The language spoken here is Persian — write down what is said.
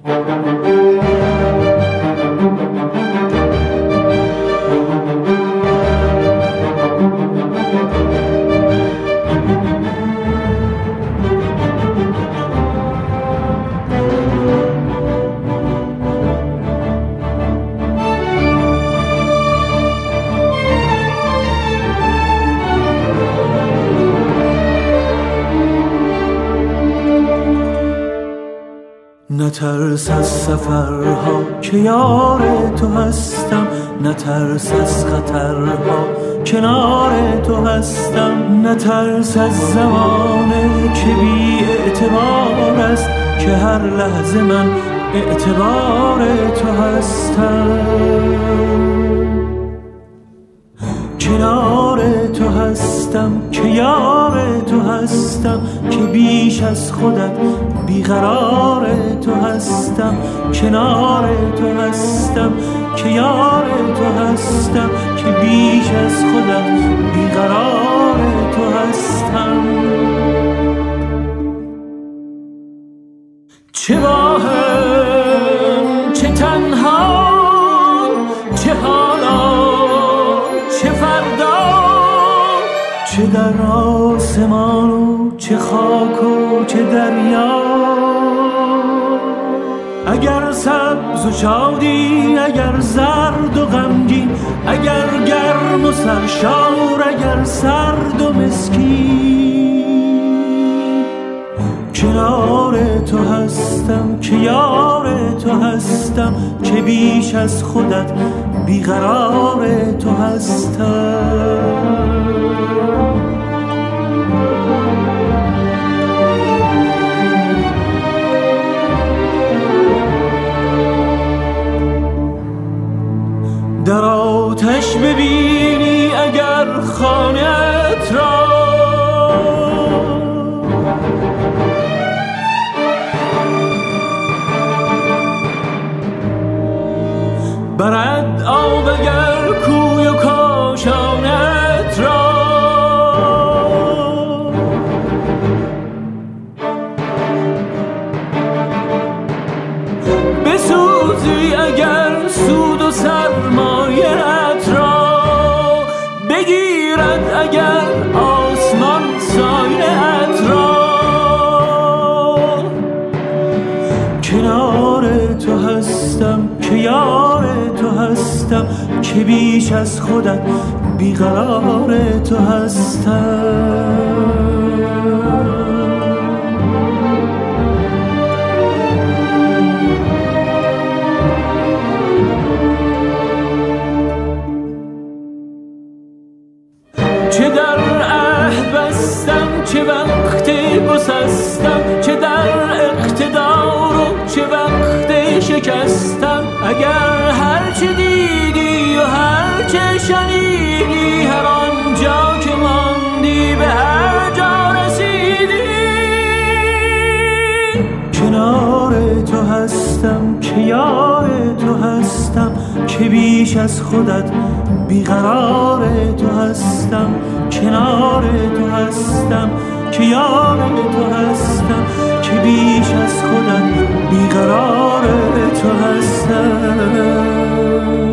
نترس از سفرها که یار تو هستم، نترس از خطرها کنار تو هستم، نترس از زمانه که بی اعتبار است که هر لحظه من اعتبار تو هستم. کنار تو هستم که یار تو هستم، که بیش از خودت بیقرار تو هستم. کنار تو هستم که یار تو هستم، که بیش از خودت بیقرار تو هستم. چه با هم چه تنها، چه حالا چه فردا، چه در آسمان و چه خاک و چه دریا. اگر سبز و شادی، اگر زرد و غمگین، اگر گرم و سرشار، اگر سرد و مسکین، کنار تو هستم که یار تو هستم، که بیش از خودت بیقرار تو هستم. در آتش ببینی اگر خانه‌ات را، برد آب اگر کوی و کاشانت را. بسوزی اگر سود و سرمایه‌ات را، بگیرد اگر آسمان سایه‌ات را. کنار تو هستم که یار تو هستم، که بیش از خودت بیقرار تو هستم. چه در عهد بستم، چه وقت گسستم، چه در اقتدار و چه وقت شکستم. اگر هر چه دیدی و هر چه شنیدی، هر آنجا که ماندی به هر جا رسیدی. کنار تو هستم که یار تو هستم، که بیش از خودت بیقرار تو هستم. کنار تو هستم که یار تو هستم، که بیش از خودت بیقرار تو هستم.